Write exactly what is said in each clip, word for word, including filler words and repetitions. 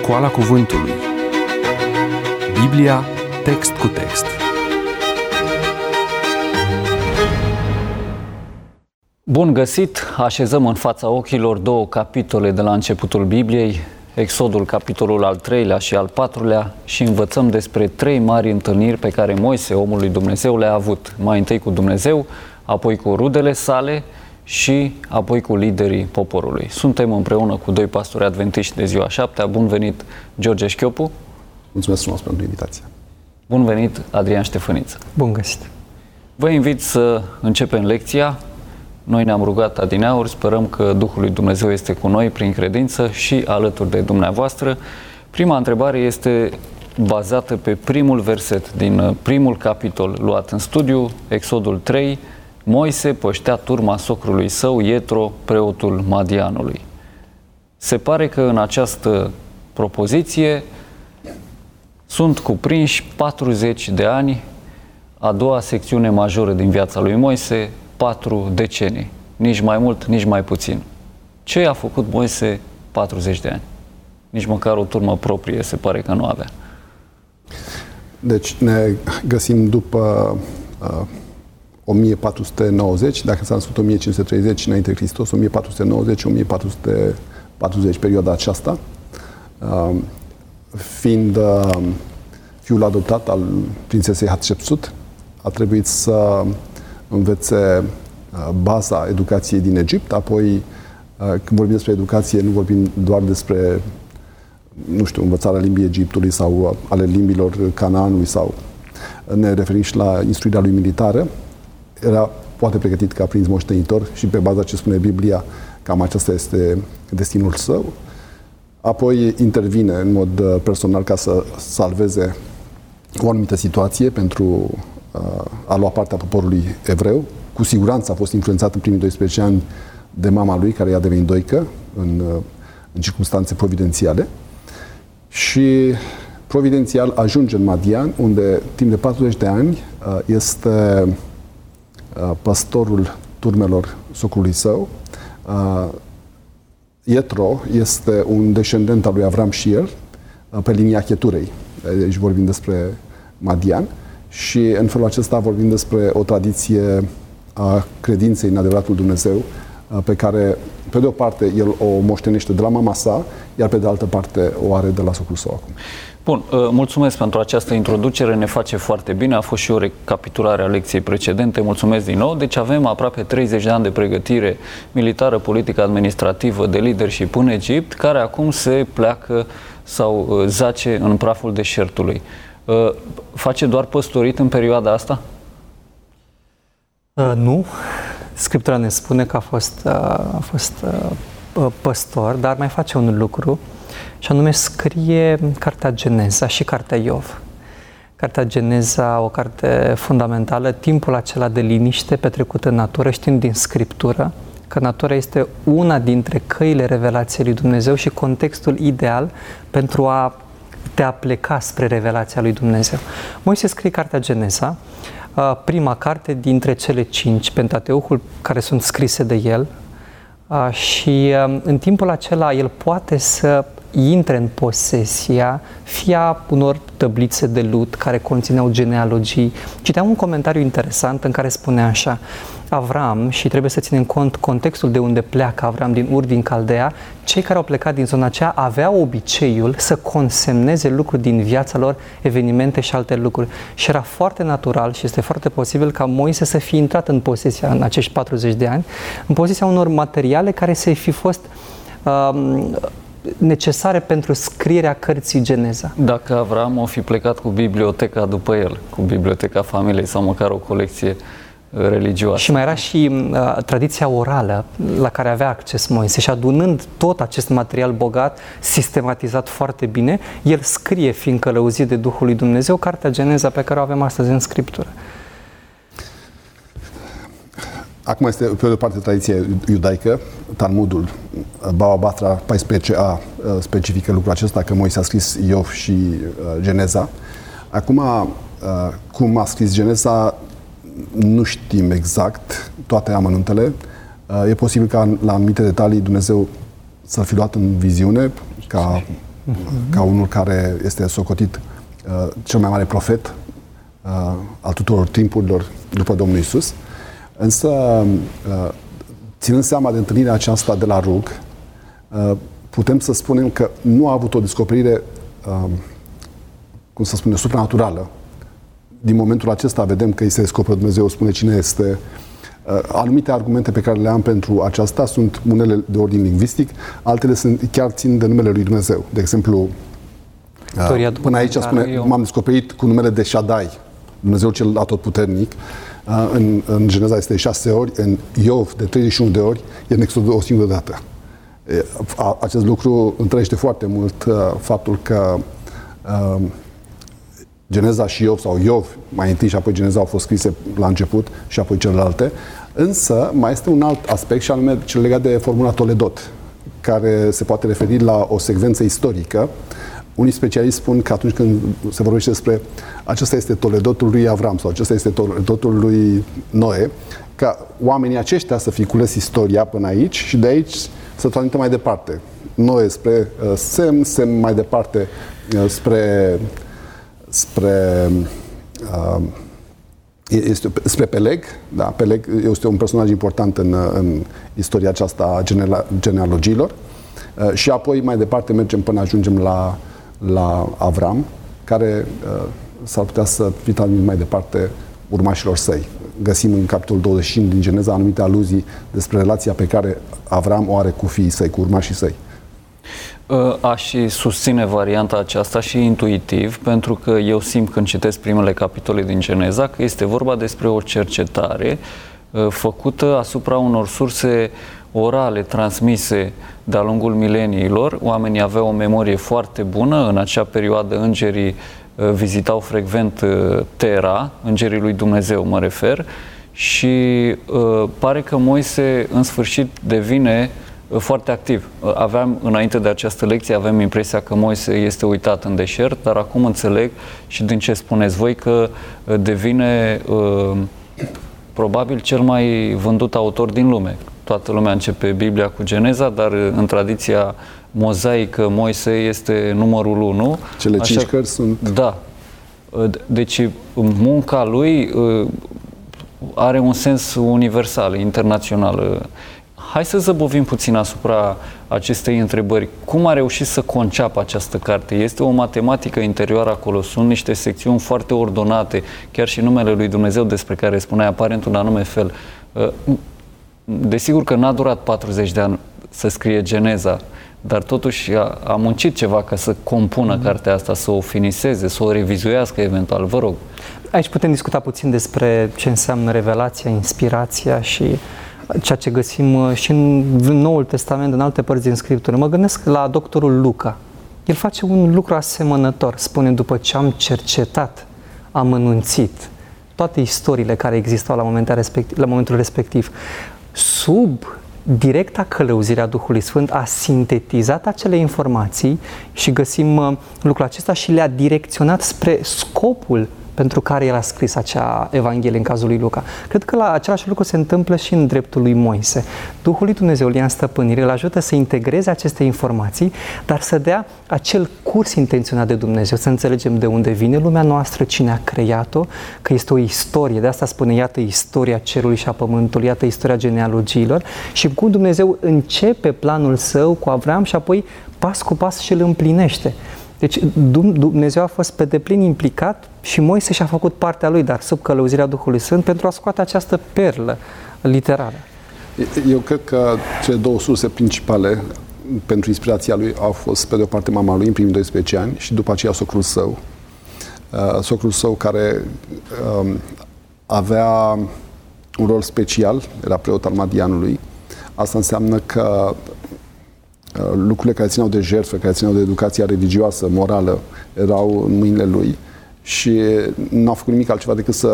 Școala Cuvântului. Biblia, text cu text. Bun găsit! Așezăm în fața ochilor două capitole de la începutul Bibliei, Exodul, capitolul al treilea și al patrulea, și învățăm despre trei mari întâlniri pe care Moise, omul lui Dumnezeu, le-a avut. Mai întâi cu Dumnezeu, apoi cu rudele sale și apoi cu liderii poporului. Suntem împreună cu doi pastori adventiști de ziua șaptea. Bun venit, George Șchiopu! Mulțumesc frumos pentru invitație! Bun venit, Adrian Ștefăniță! Bun găsit! Vă invit să începem lecția. Noi ne-am rugat adineauri, sperăm că Duhul lui Dumnezeu este cu noi prin credință și alături de dumneavoastră. Prima întrebare este bazată pe primul verset din primul capitol luat în studiu, Exodul trei. Moise păștea turma socrului său, Ietro, preotul Madianului. Se pare că în această propoziție sunt cuprinși patruzeci de ani, a doua secțiune majoră din viața lui Moise, patru decenii, nici mai mult, nici mai puțin. Ce a făcut Moise patruzeci de ani? Nici măcar o turmă proprie se pare că nu avea. Deci ne găsim după uh, o mie patru sute nouăzeci, dacă s-a născut o mie cinci sute treizeci înainte de Hristos, o mie patru sute nouăzeci - o mie patru sute patruzeci, perioada aceasta, uh, fiind uh, fiul adoptat al prințesei Hatshepsut, a trebuit să învețe uh, baza educației din Egipt, apoi uh, când vorbim despre educație, nu vorbim doar despre, nu știu, învățarea limbii Egiptului sau uh, ale limbilor Canaanului, sau ne referim și la instruirea lui militară. Era poate pregătit ca prinț moștenitor și pe baza ce spune Biblia, cam acesta este destinul său. Apoi intervine în mod personal ca să salveze o anumită situație pentru uh, a lua partea poporului evreu. Cu siguranță a fost influențat în primii doisprezece ani de mama lui, care i-a devenit doică în, uh, în circunstanțe providențiale. Și providențial ajunge în Madian, unde timp de patruzeci de ani uh, este uh, păstorul turmelor socrului său. Uh, Ietro este un descendent al lui Avram și el, pe linia Cheturei. Deci vorbim despre Madian și în felul acesta vorbim despre o tradiție a credinței în adevăratul Dumnezeu, pe care, pe de o parte, el o moștenește de la mama sa, iar pe de altă parte o are de la socrul său acum. Bun, mulțumesc pentru această introducere, ne face foarte bine, a fost și o recapitulare a lecției precedente, mulțumesc din nou. Deci avem aproape treizeci de ani de pregătire militară, politică, administrativă, de leadership în Egipt, care acum se pleacă sau zace în praful deșertului. Face doar păstorit în perioada asta? Uh, nu. Scriptura ne spune că a fost, uh, a fost uh, păstor, dar mai face un lucru, și anume scrie cartea Geneza și cartea Iov. Cartea Geneza, o carte fundamentală, timpul acela de liniște petrecut în natură, știm din Scriptură că natura este una dintre căile revelației lui Dumnezeu și contextul ideal pentru a te apleca spre revelația lui Dumnezeu. Moise scrie cartea Geneza, prima carte dintre cele cinci, Pentateuhul, care sunt scrise de el, și în timpul acela el poate să intre în posesia fie a unor tăblițe de lut care conțineau genealogii. Citeam un comentariu interesant în care spunea așa: Avram, și trebuie să ținem cont contextul de unde pleacă Avram, din Ur, din Caldea, cei care au plecat din zona aceea aveau obiceiul să consemneze lucruri din viața lor, evenimente și alte lucruri. Și era foarte natural și este foarte posibil ca Moise să fie intrat în posesia, în acești patruzeci de ani, în posesia unor materiale care să-i fi fost um, necesare pentru scrierea cărții Geneza. Dacă Avram o fi plecat cu biblioteca după el, cu biblioteca familiei sau măcar o colecție religioasă. Și mai era și uh, tradiția orală la care avea acces Moise și adunând tot acest material bogat, sistematizat foarte bine, el scrie, fiind călăuzit de Duhul lui Dumnezeu, cartea Geneza pe care o avem astăzi în Scriptură. Acum este, pe de o parte, tradiție iudaică, Talmudul, Baba Batra paisprezece a specifică lucrul acesta, că Moise a scris Iov și uh, Geneza. Acum, uh, cum a scris Geneza, nu știm exact toate amănuntele. Uh, e posibil ca la anumite detalii Dumnezeu să fi luat în viziune, ca uh-huh. ca unul care este socotit uh, cel mai mare profet uh, al tuturor timpurilor după Domnul Iisus. Însă, uh, ținând seama de întâlnirea aceasta de la rug, uh, putem să spunem că nu a avut o descoperire, uh, cum să spune, supranaturală. Din momentul acesta vedem că îi se descoperă Dumnezeu, spune cine este. Uh, anumite argumente pe care le am pentru aceasta sunt unele de ordin lingvistic, altele sunt, chiar țin de numele lui Dumnezeu. De exemplu, uh, până aici spune, m-am descoperit cu numele de Shaddai, Dumnezeu cel atotputernic. Uh, în, în Geneza este de șase ori, în Iov de treizeci și unu de ori, iar în Exod o singură dată. Uh, acest lucru întărește foarte mult uh, faptul că uh, Geneza și Iov, sau Iov, mai întâi și apoi Geneza au fost scrise la început și apoi celelalte. Însă mai este un alt aspect și anume cel legat de formula Toledot, care se poate referi la o secvență istorică. Unii specialiști spun că atunci când se vorbește despre acesta este Toledotul lui Avram sau acesta este Toledotul lui Noe, ca oamenii aceștia să fi cules istoria până aici și de aici să transmită mai departe. Noe spre uh, Sem, Sem mai departe uh, spre spre uh, este, spre Peleg, da, Peleg este un personaj important în, în istoria aceasta a genea, genealogiilor uh, și apoi mai departe mergem până ajungem la, la Avram, care uh, s-ar putea să fi transmis mai departe urmașilor săi. Găsim în capitolul douăzeci și cinci din Geneza anumite aluzii despre relația pe care Avram o are cu fiii săi, cu urmașii săi. Aș susține varianta aceasta și intuitiv, pentru că eu simt când citesc primele capitole din Geneza că este vorba despre o cercetare făcută asupra unor surse orale transmise de-a lungul mileniilor. Oamenii aveau o memorie foarte bună. În acea perioadă îngerii vizitau frecvent Tera, îngerii lui Dumnezeu mă refer, și pare că Moise în sfârșit devine foarte activ. Aveam, înainte de această lecție, aveam impresia că Moise este uitat în deșert, dar acum înțeleg și din ce spuneți voi că devine uh, probabil cel mai vândut autor din lume. Toată lumea începe Biblia cu Geneza, dar în tradiția mozaică Moise este numărul unu. Cele cinci Așa, cărți sunt... Da. Deci munca lui uh, are un sens universal, internațional. Hai să zăbovim puțin asupra acestei întrebări. Cum a reușit să conceapă această carte? Este o matematică interioară acolo, sunt niște secțiuni foarte ordonate, chiar și numele lui Dumnezeu despre care spuneai apare într-un anume fel. Desigur că n-a durat patruzeci de ani să scrie Geneza, dar totuși a, a muncit ceva ca să compună mm. cartea asta, să o finiseze, să o revizuiască eventual. Vă rog. Aici putem discuta puțin despre ce înseamnă revelația, inspirația și ceea ce găsim și în Noul Testament, în alte părți din Scriptură. Mă gândesc la doctorul Luca. El face un lucru asemănător. Spune, după ce am cercetat, am anunțit toate istoriile care existau la momentul respectiv, la momentul respectiv, sub directa călăuzire a Duhului Sfânt, a sintetizat acele informații și găsim lucrul acesta și le-a direcționat spre scopul pentru care el a scris acea Evanghelie în cazul lui Luca. Cred că la același lucru se întâmplă și în dreptul lui Moise. Duhul lui Dumnezeu îl ia în stăpânire, îl ajută să integreze aceste informații, dar să dea acel curs intenționat de Dumnezeu, să înțelegem de unde vine lumea noastră, cine a creat-o, că este o istorie. De asta spune, iată istoria cerului și a pământului, iată istoria genealogiilor și cum Dumnezeu începe planul său cu Avram și apoi pas cu pas și îl împlinește. Deci Dumnezeu a fost pe deplin implicat și Moise și-a făcut partea lui, dar sub călăuzirea Duhului Sfânt, pentru a scoate această perlă literară. Eu cred că cele două surse principale pentru inspirația lui au fost, pe de o parte, mama lui în primii doisprezece ani și după aceea socrul său. Uh, socrul său care uh, avea un rol special, era preot al Madianului. Asta înseamnă că lucrurile care țineau de jertfă, care țineau de educația religioasă, morală, erau în mâinile lui și n-a făcut nimic altceva decât să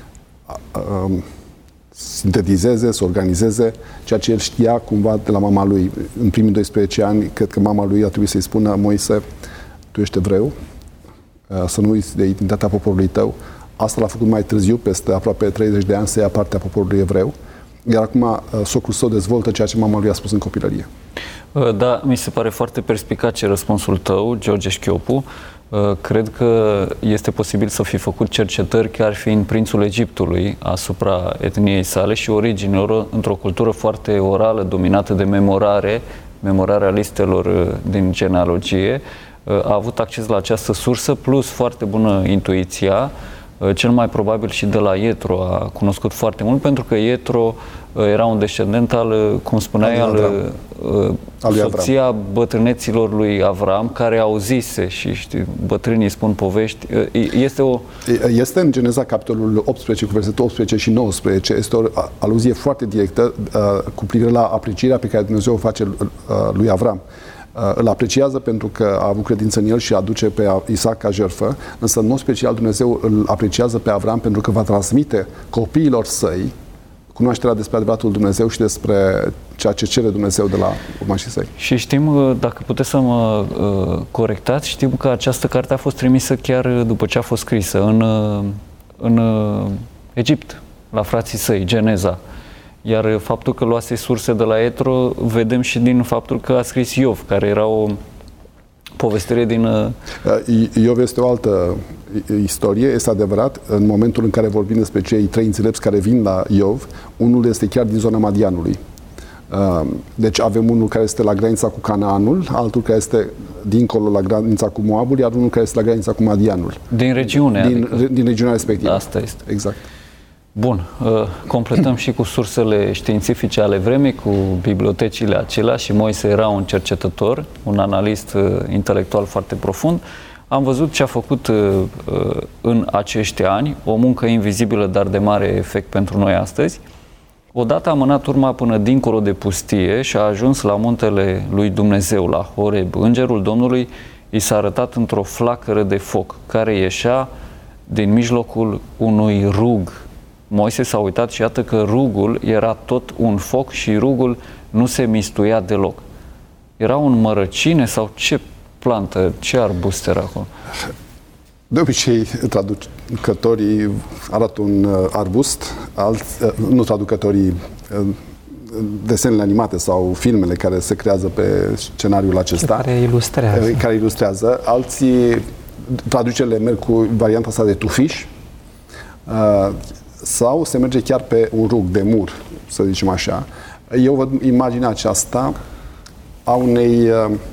uh, sintetizeze, să organizeze ceea ce el știa cumva de la mama lui. În primii doisprezece ani, cred că mama lui a trebuit să-i spună: Moise, tu ești evreu, uh, să nu uiți de identitatea poporului tău. Asta l-a făcut mai târziu, peste aproape treizeci de ani, să ia partea poporului evreu. Iar acum uh, socrul său dezvoltă ceea ce mama lui a spus în copilărie. Da, mi se pare foarte perspicace răspunsul tău, George Șchiopu. Cred că este posibil să fi făcut cercetări chiar fiind prințul Egiptului asupra etniei sale și originilor într-o cultură foarte orală, dominată de memorare, memorarea listelor din genealogie. A avut acces la această sursă, plus foarte bună intuiția, cel mai probabil și de la Ietro a cunoscut foarte mult, pentru că Ietro era un descendent al, cum spuneai, al, al soția bătrâneților lui Avram, care auzise și știi, bătrânii spun povești. Este o... Este în Geneza, capitolul optsprezece, cu versetul optsprezece și nouăsprezece, este o aluzie foarte directă uh, cu privire la aprecierea pe care Dumnezeu o face uh, lui Avram. Îl apreciază pentru că a avut credință în el și aduce pe Isaac ca jertfă, însă în mod special Dumnezeu îl apreciază pe Avram pentru că va transmite copiilor săi cunoașterea despre adevăratul Dumnezeu și despre ceea ce cere Dumnezeu de la urmașii săi. Și știm, dacă puteți să mă uh, corectați, știm că această carte a fost trimisă chiar după ce a fost scrisă în, uh, în uh, Egipt, la frații săi, Geneza. Iar faptul că luase surse de la Ietro, vedem și din faptul că a scris Iov, care era o povestire din... Iov este o altă istorie, este adevărat. În momentul în care vorbim despre cei trei înțelepți care vin la Iov, unul este chiar din zona Madianului. Deci avem unul care este la granița cu Canaanul, altul care este dincolo la granița cu Moabul, iar unul care este la granița cu Madianul. Din regiune, Din, adică... din regiunea respectivă. Asta este. Exact. Bun, completăm și cu sursele științifice ale vremii, cu bibliotecile acelea, și Moise era un cercetător, un analist intelectual foarte profund. Am văzut ce a făcut în acești ani, o muncă invizibilă, dar de mare efect pentru noi astăzi. Odată a mânat urma până dincolo de pustie și a ajuns la muntele lui Dumnezeu, la Horeb. Îngerul Domnului i s-a arătat într-o flacără de foc, care ieșea din mijlocul unui rug. Moise s-a uitat și iată că rugul era tot un foc și rugul nu se mistuia deloc. Era un mărăcine sau ce plantă, ce arbust era acolo? De obicei, traducătorii arată un arbust, alți, nu traducătorii, desenele animate sau filmele care se creează pe scenariul acesta. Care ilustrează. Care ilustrează. Alții, traducerile merg cu varianta asta de tufiș, sau se merge chiar pe un rug de mur, să zicem așa. Eu văd imaginea aceasta a, unei,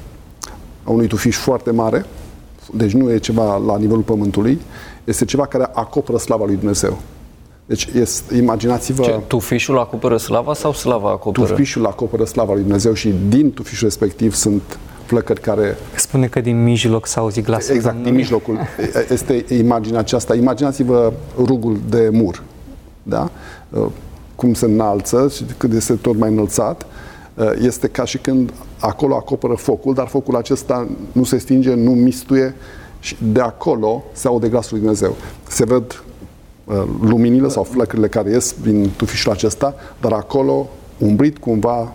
a unui tufiș foarte mare, deci nu e ceva la nivelul pământului, este ceva care acoperă slava lui Dumnezeu. Deci este, imaginați-vă... Ce, tufișul acoperă slava sau slava acoperă? Tufișul acoperă slava lui Dumnezeu și din tufișul respectiv sunt flăcări care... Spune că din mijloc s-a auzit glasul Exact, Domnului. din mijlocul. Este imaginea aceasta. Imaginați-vă rugul de mur. Da? Cum se înalță și cât este tot mai înălțat. Este ca și când acolo acoperă focul, dar focul acesta nu se stinge, nu mistuie și de acolo se aude glasul lui Dumnezeu. Se văd luminile sau flăcările care ies din tufișul acesta, dar acolo, umbrit cumva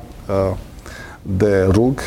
de rug,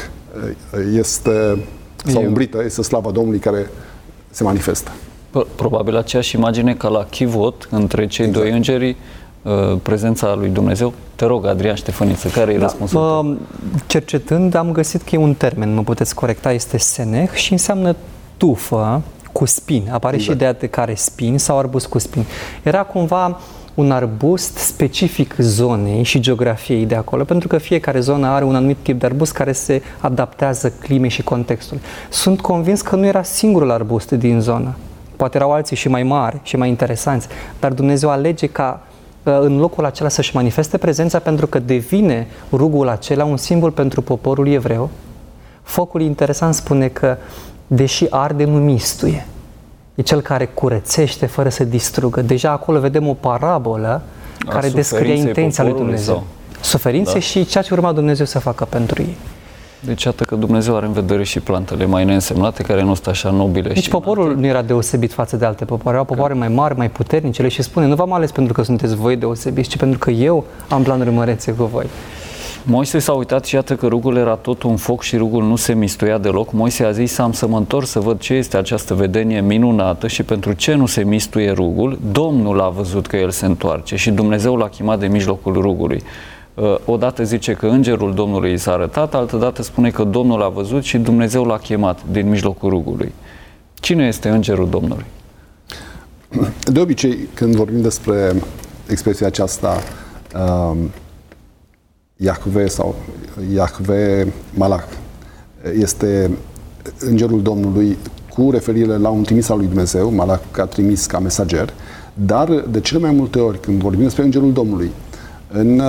este, sau umbrită, este slava Domnului care se manifestă. Probabil aceeași imagine ca la Chivot, între cei exact. doi îngeri, prezența lui Dumnezeu. Te rog, Adrian Ștefăniță, care e da. răspunsul tău? Cercetând, am găsit că e un termen, mă puteți corecta, este senech și înseamnă tufă cu spini. Apare exact. și ideea de care spini sau arbust cu spini. Era cumva un arbust specific zonei și geografiei de acolo, pentru că fiecare zonă are un anumit tip de arbust care se adaptează climei și contextului. Sunt convins că nu era singurul arbust din zonă. Poate erau alții și mai mari și mai interesanți, dar Dumnezeu alege ca în locul acela să-și manifeste prezența, pentru că devine rugul acela un simbol pentru poporul evreu. Focul, interesant, spune că deși arde, nu mistuie. E cel care curățește fără să distrugă. Deja acolo vedem o parabolă a care descrie intenția lui Dumnezeu. Sau? Suferințe da. și ceea ce urma Dumnezeu să facă pentru ei. Deci iată că Dumnezeu are în vedere și plantele mai neînsemnate, care nu sunt așa nobile. Deci și poporul înalte. nu era deosebit față de alte popoare. Erau popoare mai mari, mai puternice. Și spune, nu v-am ales pentru că sunteți voi deosebiți, ci pentru că eu am planuri mărețe cu voi. Moise s-a uitat și iată că rugul era tot un foc și rugul nu se mistuia deloc. Moise a zis, am să mă întorc să văd ce este această vedenie minunată și pentru ce nu se mistuie rugul. Domnul a văzut că el se întoarce și Dumnezeu l-a chemat de mijlocul rugului. Odată zice că îngerul Domnului i s-a arătat, altădată spune că Domnul a văzut și Dumnezeu l-a chemat din mijlocul rugului. Cine este îngerul Domnului? De obicei, când vorbim despre expresia aceasta, uh, Iahve sau Iahve Malach, este îngerul Domnului cu referire la un trimis al lui Dumnezeu, Malach ca trimis ca mesager, dar de cele mai multe ori când vorbim despre îngerul Domnului, în,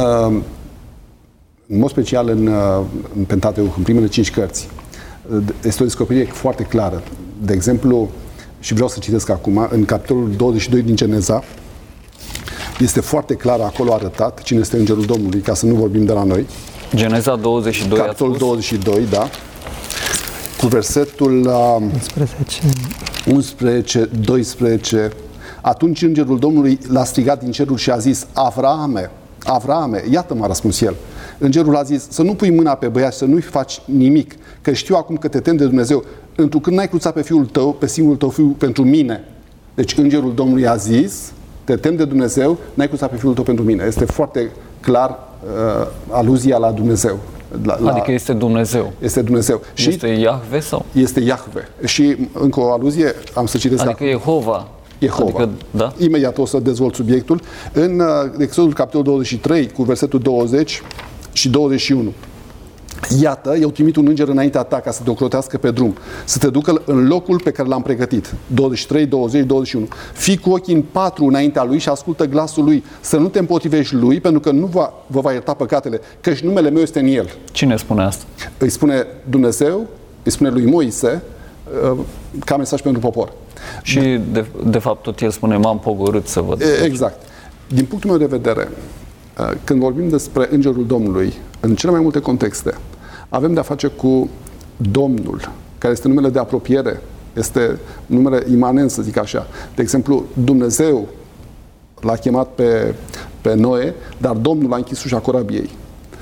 în mod special în, în Pentateuch, în primele cinci cărți, este o descoperire foarte clară. De exemplu, și vreau să citesc acum, în capitolul douăzeci și doi din Geneza, este foarte clar acolo arătat cine este îngerul Domnului, ca să nu vorbim de la noi. Geneza douăzeci și doi, capitolul douăzeci și doi, da. Cu versetul uh, unsprezece. unsprezece, doisprezece. Atunci îngerul Domnului l-a strigat din cerul și a zis: Avraame, Avraame, iată m-a răspuns el. Îngerul a zis: să nu pui mâna pe băiat, să nu-i faci nimic, că știu acum că te temi de Dumnezeu, întrucât n-ai cruțat pe fiul tău, pe singurul tău fiu pentru mine. Deci îngerul Domnului a zis: te temi de Dumnezeu, n-ai cruțat pe fiul tău pentru mine. Este foarte clar uh, aluzia la Dumnezeu. La, la, adică este Dumnezeu. Este Dumnezeu. Este și Iahve sau? Este Iahve. Și încă o aluzie, am să citesc. Adică Jehova. Jehova. Adică, da? Imediat o să dezvolt subiectul. În uh, Exodul capitolul douăzeci și trei, cu versetul douăzeci și douăzeci și unu. Iată, eu trimit un înger înaintea ta ca să te ocrotească pe drum, să te ducă în locul pe care l-am pregătit. douăzeci și trei, douăzeci, douăzeci și unu. Fii cu ochii în patru înaintea lui și ascultă glasul lui, să nu te împotrivești lui, pentru că nu va, vă va ierta păcatele, căci numele meu este în el. Cine spune asta? Îi spune Dumnezeu, îi spune lui Moise, ca mesaj pentru popor. Și de, de fapt tot el spune: m-am pogorât să văd. Exact. Din punctul meu de vedere, când vorbim despre îngerul Domnului, în cele mai multe contexte, avem de-a face cu Domnul, care este numele de apropiere, este numele imanent, să zic așa. De exemplu, Dumnezeu l-a chemat pe, pe Noe, dar Domnul a închis ușa corabiei.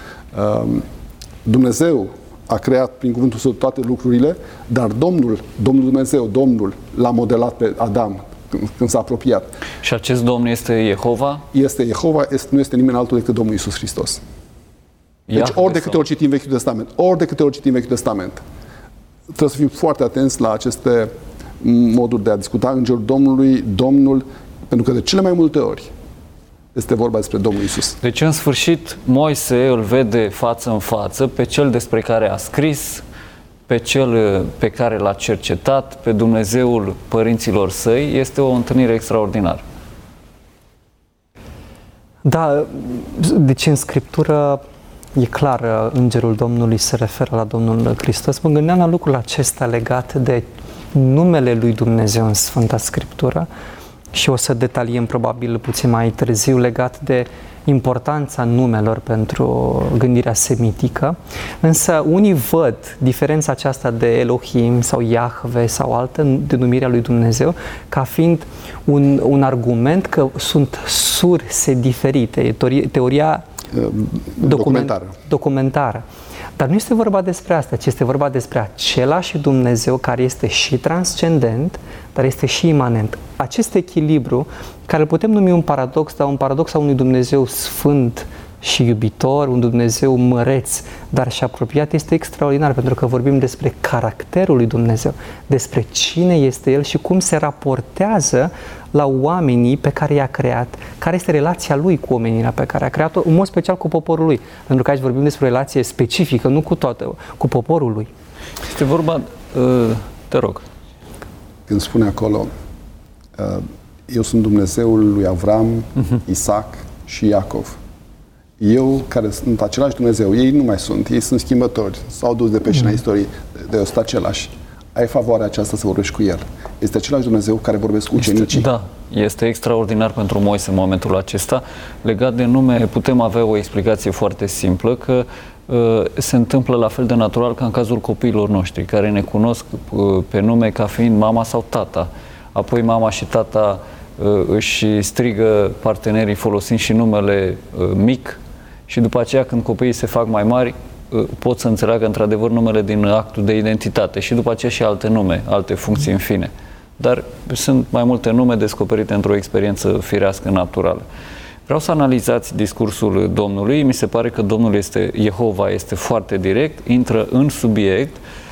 Dumnezeu a creat prin cuvântul său toate lucrurile, dar Domnul, Domnul Dumnezeu, Domnul l-a modelat pe Adam când, când s-a apropiat. Și acest Domn este Jehova? Este Jehova, este, nu este nimeni altul decât Domnul Iisus Hristos. Deci Iahve ori de câte ori citim Vechiul Testament, ori de câte ori citim Vechiul Testament, trebuie să fim foarte atenți la aceste moduri de a discuta îngerul Domnului, Domnul, pentru că de cele mai multe ori este vorba despre Domnul Iisus. Deci, în sfârșit, Moise îl vede față în față pe cel despre care a scris, pe cel pe care l-a cercetat, pe Dumnezeul părinților săi. Este o întâlnire extraordinară. Da, deci în Scriptură e clar, îngerul Domnului se referă la Domnul Hristos. Mă gândeam la lucrul acesta legat de numele lui Dumnezeu în Sfânta Scriptură și o să detaliem probabil puțin mai târziu legat de importanța numelor pentru gândirea semitică. Însă unii văd diferența aceasta de Elohim sau Iahve sau altă denumire a lui Dumnezeu ca fiind un, un argument că sunt surse diferite. E teoria, teoria documentară. documentară. Dar nu este vorba despre asta, ci este vorba despre același Dumnezeu care este și transcendent, dar este și imanent. Acest echilibru, care îl putem numi un paradox, dar un paradox al unui Dumnezeu sfânt și iubitor, un Dumnezeu măreț, dar și apropiat, este extraordinar, pentru că vorbim despre caracterul lui Dumnezeu, despre cine este El și cum se raportează la oamenii pe care i-a creat, care este relația Lui cu omenirea pe care a creat-o, în mod special cu poporul Lui. Pentru că aici vorbim despre o relație specifică, nu cu toată, cu poporul Lui. Este vorba, uh, te rog. Când spune acolo, uh, eu sunt Dumnezeul lui Avram, uh-huh. Isaac și Iacov. Eu, care sunt același Dumnezeu, ei nu mai sunt, ei sunt schimbători, s-au dus de pe șina mm. istoriei, de eu sunt același. Ai favoarea aceasta să vorbești cu El. Este același Dumnezeu care vorbesc cu ucenicii. Da, este extraordinar pentru Moise în momentul acesta. Legat de nume, putem avea o explicație foarte simplă, că uh, se întâmplă la fel de natural ca în cazul copiilor noștri, care ne cunosc uh, pe nume ca fiind mama sau tata. Apoi mama și tata uh, își strigă partenerii folosind și numele uh, mic, și după aceea, când copiii se fac mai mari, pot să înțeleagă într-adevăr numele din actul de identitate și după aceea și alte nume, alte funcții în fine. Dar sunt mai multe nume descoperite într-o experiență firească, naturală. Vreau să analizați discursul Domnului. Mi se pare că Domnul este, Jehova este foarte direct, intră în subiect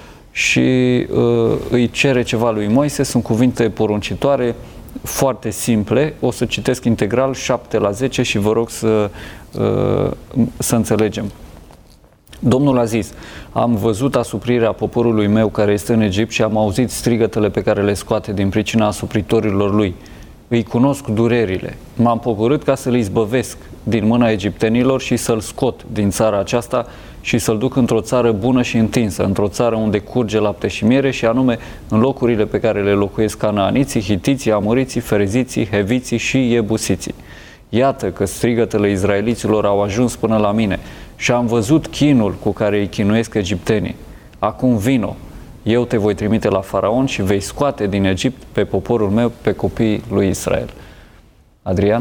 și uh, îi cere ceva lui Moise. Sunt cuvinte poruncitoare, foarte simple. O să citesc integral șapte la zece și vă rog să, uh, să înțelegem. Domnul a zis: am văzut asuprirea poporului meu care este în Egipt și am auzit strigătele pe care le scoate din pricina asupritorilor lui. Îi cunosc durerile. M-am pogorât ca să-l izbăvesc din mâna egiptenilor și să-l scot din țara aceasta și să-l duc într-o țară bună și întinsă, într-o țară unde curge lapte și miere, și anume în locurile pe care le locuiesc canaaniții, hitiții, amoriții, fereziții, heviții și iebusiții. Iată că strigătele izraeliților au ajuns până la mine și am văzut chinul cu care îi chinuiesc egiptenii. Acum vino, eu te voi trimite la Faraon și vei scoate din Egipt pe poporul meu, pe copiii lui Israel. Adrian?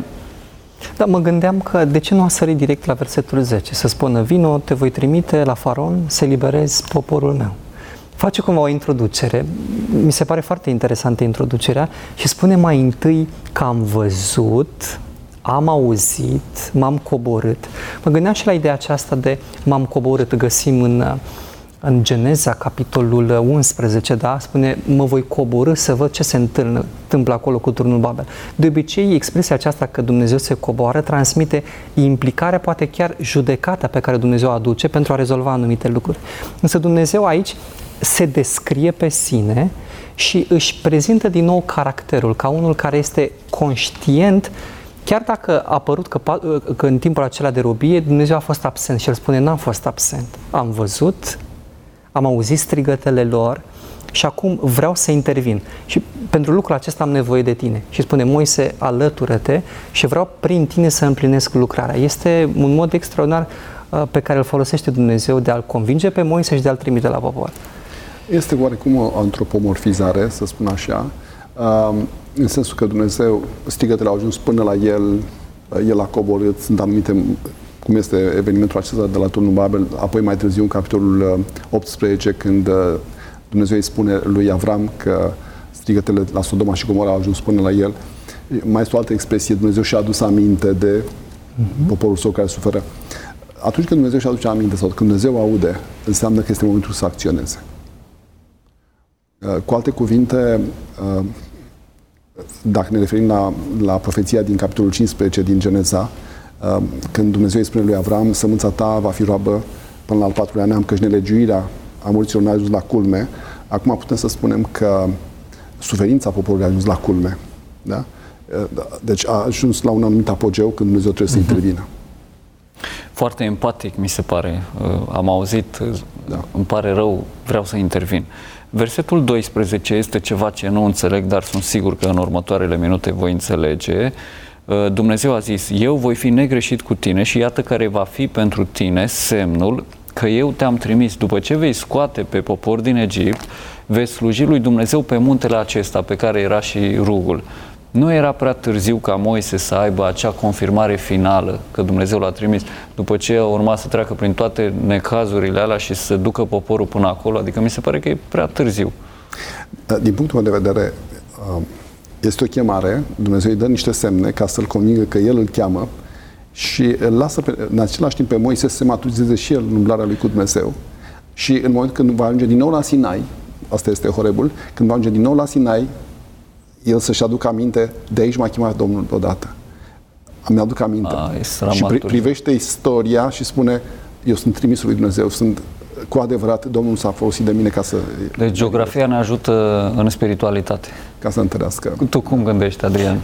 Da, mă gândeam că de ce nu a sărit direct la versetul zece, să spună: vino, te voi trimite la Faraon să eliberezi poporul meu. Face cumva o introducere, mi se pare foarte interesantă introducerea, și spune mai întâi că am văzut, am auzit, m-am coborât. Mă gândeam și la ideea aceasta de m-am coborât, găsim în, în Geneza, capitolul unsprezece, da? Spune: mă voi coborî să văd ce se întâmplă, întâmplă acolo cu turnul Babel. De obicei, expresia aceasta că Dumnezeu se coboară transmite implicarea, poate chiar judecata pe care Dumnezeu o aduce pentru a rezolva anumite lucruri. Însă Dumnezeu aici se descrie pe sine și își prezintă din nou caracterul ca unul care este conștient. Chiar dacă a părut că, că în timpul acela de robie Dumnezeu a fost absent, și el spune: n-am fost absent, am văzut, am auzit strigătele lor și acum vreau să intervin. Și pentru lucrul acesta am nevoie de tine. Și spune: Moise, alătură-te și vreau prin tine să împlinesc lucrarea. Este un mod extraordinar pe care îl folosește Dumnezeu de a-l convinge pe Moise și de a-l trimite la popor. Este oarecum o antropomorfizare, să spun așa, în sensul că Dumnezeu, strigătele au ajuns până la el, el a coborât, sunt anumite, cum este evenimentul acesta de la turnul Babel, apoi mai târziu în capitolul optsprezece, când Dumnezeu îi spune lui Avram că strigătele la Sodoma și Gomora au ajuns până la el. Mai este o altă expresie: Dumnezeu și-a adus aminte de uh-huh. poporul său care suferă. Atunci când Dumnezeu și-a aduce aminte sau când Dumnezeu aude, înseamnă că este momentul să acționeze. Cu alte cuvinte, dacă ne referim la, la profeția din capitolul cincisprezece din Geneza, când Dumnezeu îi spune lui Avram: sămânța ta va fi roabă până la al patrulea neam, căci nelegiuirea amoriților n-a ajuns la culme, acum putem să spunem că suferința poporului a ajuns la culme. Da? Deci a ajuns la un anumit apogeu când Dumnezeu trebuie să uh-huh. intervină. Foarte empatic, mi se pare. Am auzit, da. Îmi pare rău, vreau să intervin. Versetul doisprezece este ceva ce nu înțeleg, dar sunt sigur că în următoarele minute voi înțelege. Dumnezeu a zis: eu voi fi negreșit cu tine și iată care va fi pentru tine semnul că eu te-am trimis. După ce vei scoate pe popor din Egipt, vei sluji lui Dumnezeu pe muntele acesta pe care era și rugul. Nu era prea târziu ca Moise să aibă acea confirmare finală că Dumnezeu l-a trimis, după ce urma să treacă prin toate necazurile alea și să ducă poporul până acolo? Adică mi se pare că e prea târziu. Din punctul meu de vedere, este o chemare. Dumnezeu îi dă niște semne ca să-l convingă că el îl cheamă și îl lasă pe, în același timp pe Moise să se maturizeze și el în umblarea lui cu Dumnezeu. Și în momentul când va ajunge din nou la Sinai, asta este Horebul, când va ajunge din nou la Sinai, el să-și aducă aminte: de aici m-a chemat Domnul odată. Îmi aduc aminte. A, și pri- privește istoria și spune: eu sunt trimisul lui Dumnezeu, sunt cu adevărat, Domnul s-a folosit de mine ca să... Deci geografia ne ajută în spiritualitate. Ca să întărească. Tu cum gândești, Adrian?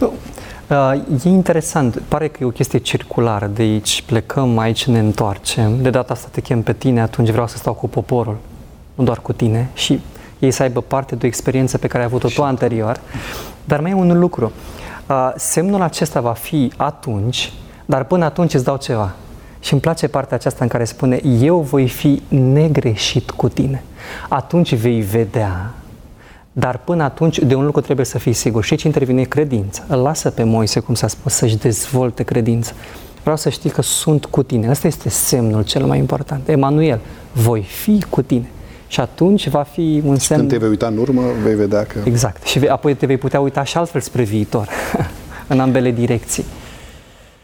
E interesant, pare că e o chestie circulară, de aici plecăm, aici ne întoarcem. De data asta te chem pe tine, atunci vreau să stau cu poporul, nu doar cu tine. Și ei să aibă parte de o experiență pe care ai avut-o tu anterior. Dar mai e un lucru. Semnul acesta va fi atunci, dar până atunci îți dau ceva. Și îmi place partea aceasta în care spune: eu voi fi negreșit cu tine. Atunci vei vedea, dar până atunci de un lucru trebuie să fii sigur. Și aici intervine credința. Îl lasă pe Moise, cum s-a spus, să-și dezvolte credința. Vreau să știi că sunt cu tine. Asta este semnul cel mai important. Emanuel, voi fi cu tine. Și atunci va fi un și semn... când te vei uita în urmă, vei vedea că... Exact. Și apoi te vei putea uita și altfel spre viitor, în ambele direcții.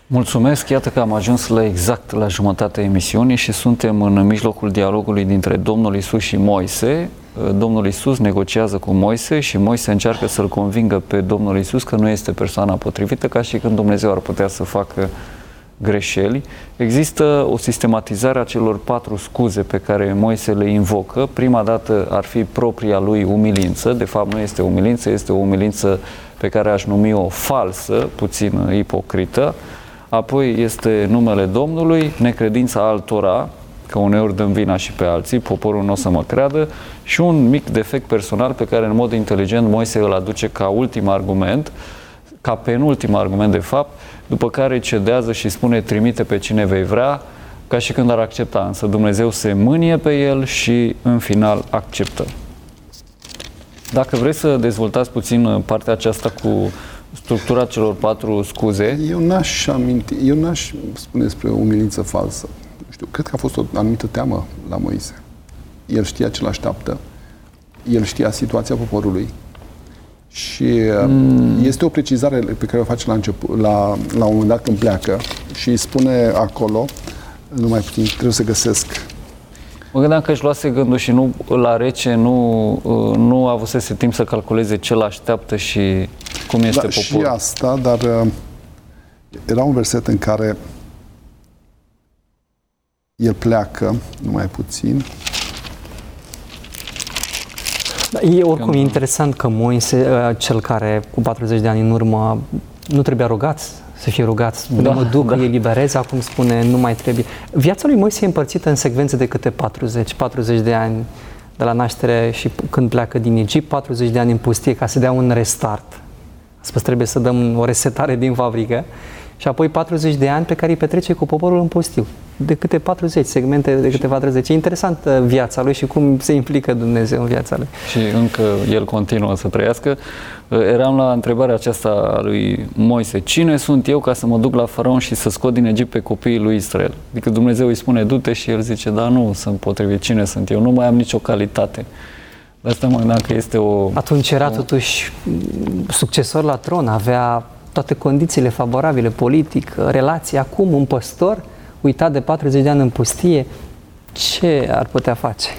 Mulțumesc, iată că am ajuns la exact la jumătatea emisiunii și suntem în mijlocul dialogului dintre Domnul Iisus și Moise. Domnul Iisus negociază cu Moise și Moise încearcă să-l convingă pe Domnul Iisus că nu este persoana potrivită, ca și când Dumnezeu ar putea să facă greșeli. Există o sistematizare a celor patru scuze pe care Moise le invocă. Prima dată ar fi propria lui umilință, de fapt nu este umilință, este o umilință pe care aș numi-o falsă, puțin ipocrită. Apoi este numele Domnului, necredința altora, că uneori dăm vina și pe alții, poporul nu o să mă creadă, și un mic defect personal pe care în mod inteligent Moise îl aduce ca ultim argument, ca penultim argument de fapt, după care cedează și spune trimite pe cine vei vrea, ca și când ar accepta, însă Dumnezeu se mânie pe el și în final acceptă. Dacă vreți să dezvoltați puțin partea aceasta cu structura celor patru scuze. Eu n-aș aminti, eu n-aș spune despre o umilință falsă. Nu știu, cred că a fost o anumită teamă la Moise. El știa ce l-așteaptă. El știa situația poporului. Și mm. este o precizare pe care o face la început, la, la un moment dat când pleacă și spune acolo, numai puțin, trebuie să găsesc. Mă gândeam că își luase gândul și nu la rece, nu, nu avusese timp să calculeze ce l-așteaptă și cum este da, poporul. Și asta, dar uh, era un verset în care el pleacă, numai puțin. Da, e oricum e interesant că Moise, cel care cu patruzeci de ani în urmă nu trebuia rugat, să fie rugat, spune, da, mă duc, da. Îi eliberez, acum spune, nu mai trebuie. Viața lui Moise e împărțită în secvențe de câte patruzeci, patruzeci de ani de la naștere și când pleacă din Egipt, patruzeci de ani în pustie ca să dea un restart. A spus, trebuie să dăm o resetare din fabrică. Și apoi patruzeci de ani pe care îi petrece cu poporul în pustiu. De câte patruzeci, segmente de câte patruzeci. E interesantă viața lui și cum se implică Dumnezeu în viața lui. Și încă el continuă să trăiască. Eram la întrebarea aceasta a lui Moise. Cine sunt eu ca să mă duc la Faraon și să scot din Egipt pe copiii lui Israel? Adică Dumnezeu îi spune, du-te, și el zice, da, nu sunt potrivit. Cine sunt eu? Nu mai am nicio calitate. De asta mă gândeam că este o... Atunci era o... totuși succesor la tron, avea toate condițiile favorabile, politic, relații. Acum un păstor uitat de patruzeci de ani în pustie, ce ar putea face?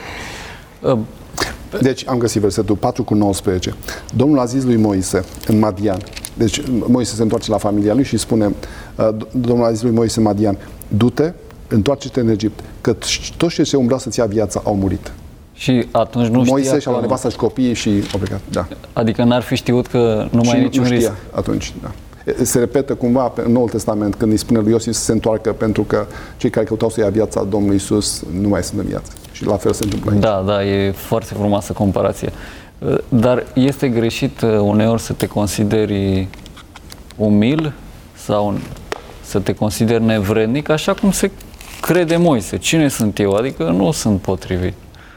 Deci am găsit versetul patru cu nouăsprezece. Domnul a zis lui Moise în Madian. Deci Moise se întoarce la familia lui și spune, Domnul a zis lui Moise în Madian, du-te, întoarce-te în Egipt, că toți cei ce umblau să-ți ia viața au murit. Și atunci nu Moise știa și-a luat nevasta și copiii și au plecat. Da. Adică n-ar fi știut că nu mai e niciun nu risc. Atunci, da. Se repetă cumva în Noul Testament când îi spune lui Iosif să se întoarcă pentru că cei care căutau să ia viața Domnului Iisus nu mai sunt în viață. Și la fel se întâmplă aici. Da, da, e foarte frumoasă comparație. Dar este greșit uneori să te consideri umil sau să te consideri nevrednic, așa cum se crede Moise. Cine sunt eu? Adică nu sunt potrivit.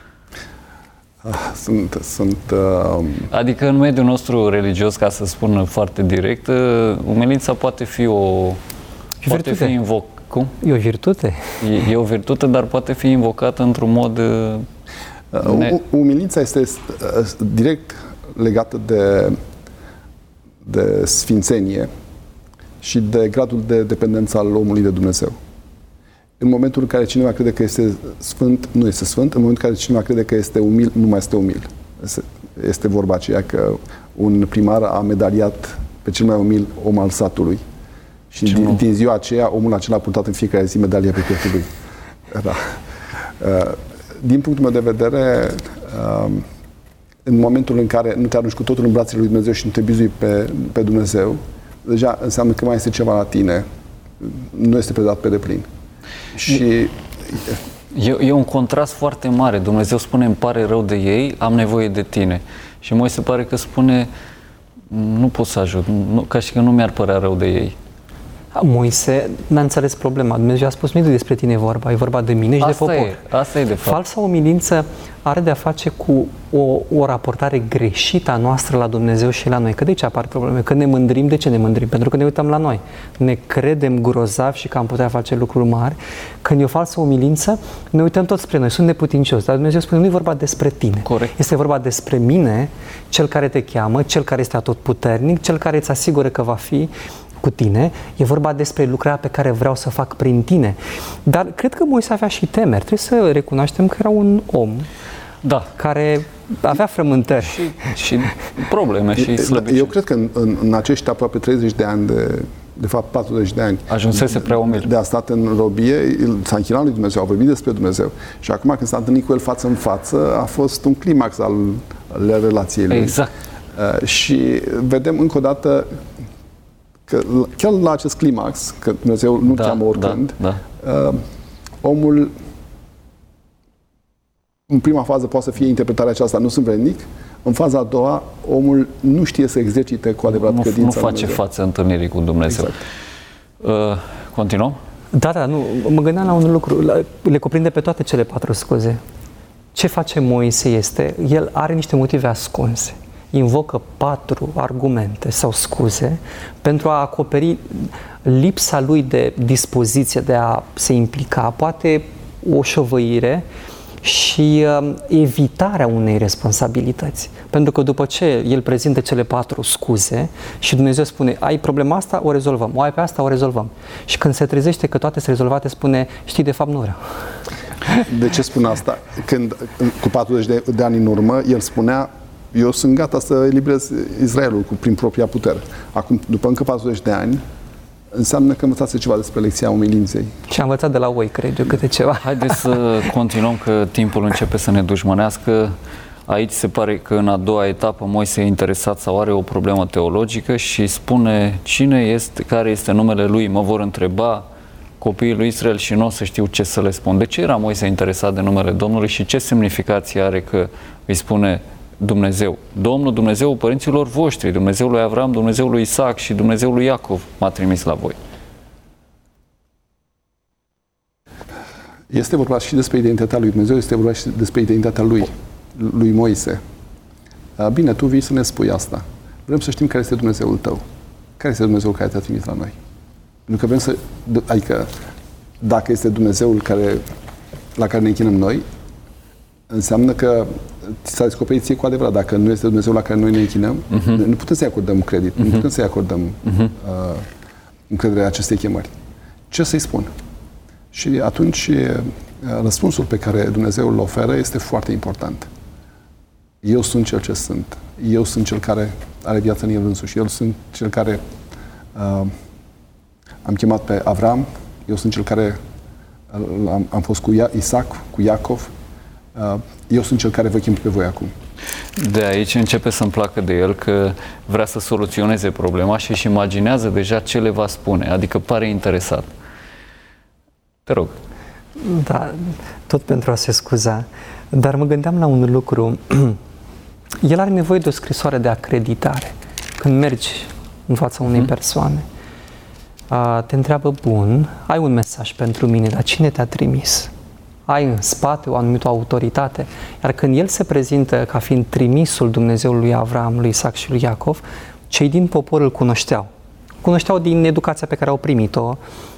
Sunt, sunt, uh... Adică în mediul nostru religios, ca să spun foarte direct, umilința poate fi o... Și poate virtute. fi invoc... Cum? E o virtute. E, e o virtute, dar poate fi invocată într-un mod... Uh, ne... Umilința este uh, direct legată de, de sfințenie și de gradul de dependență al omului de Dumnezeu. În momentul în care cineva crede că este sfânt, nu este sfânt. În momentul în care cineva crede că este umil, nu mai este umil. Este vorba aceea că un primar a medaliat pe cel mai umil om al satului. Și din, din ziua aceea, omul acela a purtat în fiecare zi medalia pe pieptul lui. Da. Din punctul meu de vedere, în momentul în care nu te arunci cu totul în brațele lui Dumnezeu și nu te bizui pe, pe Dumnezeu, deja înseamnă că mai este ceva la tine. Nu este predat pe deplin. Și e, e un contrast foarte mare. Dumnezeu spune, îmi pare rău de ei, am nevoie de tine. Și Moise pare că spune, nu pot să ajut, nu, ca și că nu mi-ar părea rău de ei. Moise n-a înțeles problema. Dumnezeu a spus, nu e despre tine vorba, e vorba de mine și asta de popor. E, asta e de fapt. Falsa umilință are de-a face cu o, o raportare greșită a noastră la Dumnezeu și la noi. Că de ce apar probleme? Că ne mândrim. De ce ne mândrim? Pentru că ne uităm la noi. Ne credem grozavi și că am putea face lucruri mari. Când e o falsă umilință, ne uităm tot spre noi. Sunt neputincioși. Dar Dumnezeu spune, nu e vorba despre tine. Corect. Este vorba despre mine, cel care te cheamă, cel care este atotputernic, cel care îți asigură că va fi cu tine, e vorba despre lucrarea pe care vreau să fac prin tine. Dar cred că Moise avea și temeri. Trebuie să recunoaștem că era un om da. care avea frământări. Și, și probleme și slăbiciuni. Eu cred că în, în, în acești aproape treizeci de ani de de fapt patruzeci de ani. Ajunsese prea umil. De a stat în robie, s-a închinat lui Dumnezeu, a vorbit despre Dumnezeu. Și acum când s-a întâlnit cu el față în față, a fost un climax al, al relației lui. Exact. Uh, și vedem încă o dată că chiar la acest climax, că Dumnezeu nu da, cheamă oricând, da, da. Uh, omul în prima fază poate să fie interpretarea aceasta, nu sunt vrednic. În faza a doua, omul nu știe să exercite cu adevărat nu, credința. Nu face față întâlnirii cu Dumnezeu. Exact. Uh, continuăm? Da, da, nu. Mă gândeam la un lucru. Le cuprinde pe toate cele patru scuze. Ce face Moise este, el are niște motive ascunse. Invocă patru argumente sau scuze pentru a acoperi lipsa lui de dispoziție de a se implica, poate o șovăire și uh, evitarea unei responsabilități. Pentru că după ce el prezintă cele patru scuze și Dumnezeu spune, ai problema asta, o rezolvăm, o ai pe asta, o rezolvăm. Și când se trezește că toate sunt rezolvate, spune, știi, de fapt nu vreau. De ce spun asta? Când, cu patruzeci de, de ani în urmă, el spunea, eu sunt gata să eliberez Israelul cu, prin propria putere. Acum, după încă patruzeci de ani, înseamnă că învățați ceva despre lecția umilinței. Și am învățat de la voi, cred eu, câte ceva. Haideți să continuăm, că timpul începe să ne dușmănească. Aici se pare că în a doua etapă Moise e interesat sau are o problemă teologică și spune cine este, care este numele lui, mă vor întreba copiii lui Israel și nu o să știu ce să le spun. De ce era Moise interesat de numele Domnului și ce semnificație are că îi spune Dumnezeu? Domnul, Dumnezeul părinților voștri, Dumnezeul lui Avram, Dumnezeul lui Isaac și Dumnezeul lui Iacov m-a trimis la voi. Este vorba și despre identitatea lui Dumnezeu, este vorba și despre identitatea lui, lui Moise. Bine, tu vii să ne spui asta. Vrem să știm care este Dumnezeul tău. Care este Dumnezeul care te-a trimis la noi. Pentru că vrem să... Adică, dacă este Dumnezeul care, la care ne închinăm noi, înseamnă că ți s-a descoperit ție cu adevărat. Dacă nu este Dumnezeul la care noi ne închinăm, uh-huh. nu putem să-i acordăm credit, uh-huh. nu putem să-i acordăm uh-huh. uh, încrederea acestei chemări. Ce să-i spun? Și atunci răspunsul pe care Dumnezeu îl oferă este foarte important. Eu sunt cel ce sunt. Eu sunt cel care are viața în el însuși. Eu sunt cel care uh, am chemat pe Avram. Eu sunt cel care uh, am, am fost cu Isaac, cu Iacov. Uh, eu sunt cel care vă chem pe voi acum. De aici începe să-mi placă de el că vrea să soluționeze problema și își imaginează deja ce le va spune. Adică pare interesat. Te rog. Da, tot pentru a se scuza. Dar mă gândeam la un lucru. El are nevoie de o scrisoare de acreditare. Când mergi în fața unei persoane, te întreabă, bun, ai un mesaj pentru mine, dar cine te-a trimis? Ai în spate o anumită autoritate. Iar când el se prezintă ca fiind trimisul Dumnezeului lui Avram, lui Isaac și lui Iacov, cei din popor îl cunoșteau. Cunoșteau din educația pe care au primit-o,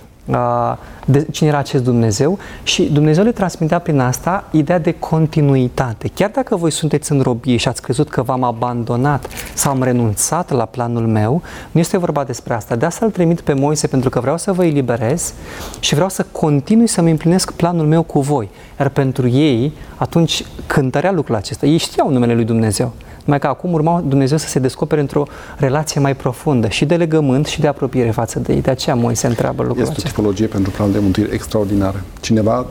de cine era acest Dumnezeu, și Dumnezeu le transmitea prin asta ideea de continuitate. Chiar dacă voi sunteți în robie și ați crezut că v-am abandonat sau am renunțat la planul meu, nu este vorba despre asta. De asta îl trimit pe Moise, pentru că vreau să vă eliberez și vreau să continui să-mi împlinesc planul meu cu voi. Iar pentru ei, atunci cântărea lucrul acesta. Ei știau numele lui Dumnezeu. Numai că acum urma Dumnezeu să se descopere într-o relație mai profundă și de legământ și de apropiere față de ei. De aceea Moise întreabă lucrul acesta. Este o tipologie pentru planul de mântuire extraordinară. Cineva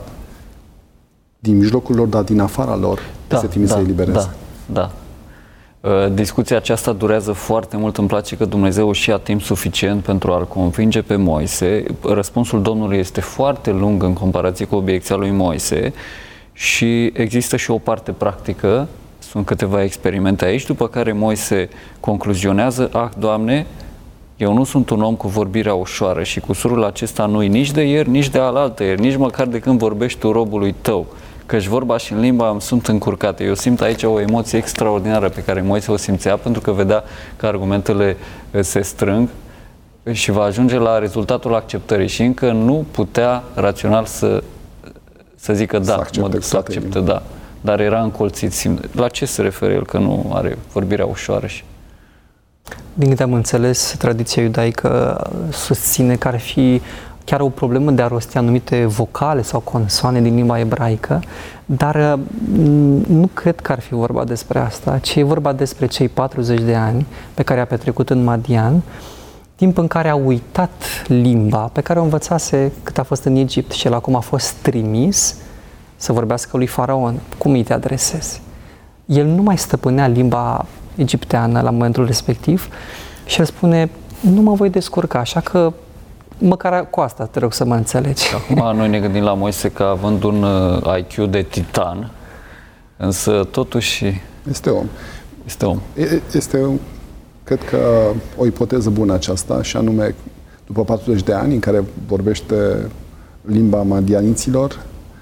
din mijlocul lor, dar din afara lor, da, se trimis da, să elibereze. Da, da. Discuția aceasta durează foarte mult. Îmi place că Dumnezeu și ia timp suficient pentru a-l convinge pe Moise. Răspunsul Domnului este foarte lung în comparație cu obiecția lui Moise și există și o parte practică. Sunt câteva experimente aici, după care Moise concluzionează, ah, Doamne, eu nu sunt un om cu vorbirea ușoară și cu surul acesta nu-i nici de ieri, nici de alaltă ieri, nici măcar de când vorbești tu robului tău, căci vorba și în limba îmi sunt încurcate. Eu simt aici o emoție extraordinară pe care Moise o simțea, pentru că vedea că argumentele se strâng și va ajunge la rezultatul acceptării și încă nu putea rațional să, să zică da, să accepte, să accepte da. Dar era încolțit. La ce se referă el că nu are vorbirea ușoară? Și... Din câte am înțeles, tradiția iudaică susține că ar fi chiar o problemă de a rosti anumite vocale sau consoane din limba ebraică, dar nu cred că ar fi vorba despre asta, ci e vorba despre cei patruzeci de ani pe care a petrecut în Madian, timp în care a uitat limba pe care o învățase cât a fost în Egipt și el acum a fost trimis să vorbească lui Faraon. Cum îi te adresezi? El nu mai stăpânea limba egipteană la momentul respectiv și el spune, nu mă voi descurca, așa că măcar cu asta te rog să mă înțelegi. Acum noi ne gândim la Moise ca având un I Q de titan, însă totuși este om. Este om. Este, cred că, o ipoteză bună aceasta, și anume, după patruzeci de ani în care vorbește limba madianiților,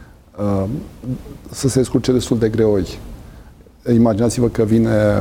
să se descurce destul de greoi. Imaginați-vă că vine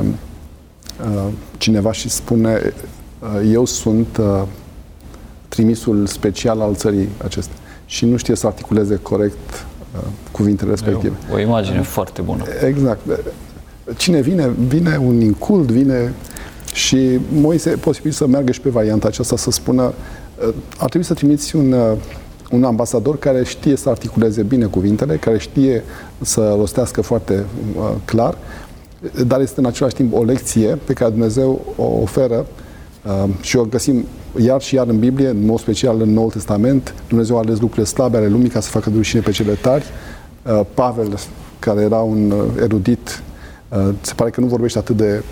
cineva și spune, eu sunt trimisul special al țării acestea și nu știe să articuleze corect cuvintele respective. O, o imagine uh, foarte bună. Exact. Cine vine? Vine un incult, vine și Moise e posibil să meargă și pe varianta aceasta, să spună ar trebui să trimiți un, un ambasador care știe să articuleze bine cuvintele, care știe să rostească foarte uh, clar, dar este în același timp o lecție pe care Dumnezeu o oferă uh, și o găsim iar și iar în Biblie, în mod special în Noul Testament. Dumnezeu a ales lucrurile slabe ale lumii ca să facă de rușine pe cele tari. Uh, Pavel, care era un erudit, uh, se pare că nu vorbește atât de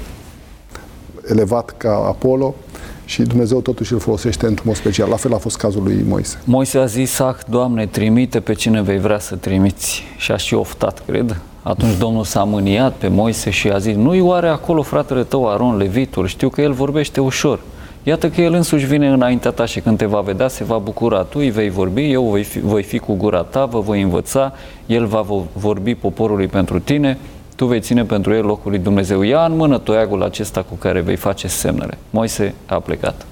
elevat ca Apollo și Dumnezeu totuși îl folosește într-un mod special. La fel a fost cazul lui Moise. Moise a zis, ah, Doamne, trimite pe cine vei vrea să trimiți. Și a și oftat, cred. Atunci Domnul s-a mâniat pe Moise și a zis, nu-i oare acolo fratele tău Aron, levitul? Știu că el vorbește ușor. Iată că el însuși vine înaintea ta și când te va vedea, se va bucura. Tu îi vei vorbi, eu voi fi, voi fi cu gura ta, vă voi învăța, el va vorbi poporului pentru tine, tu vei ține pentru el locul lui Dumnezeu. Ia în mână toiagul acesta cu care vei face semnele. Moise a plecat.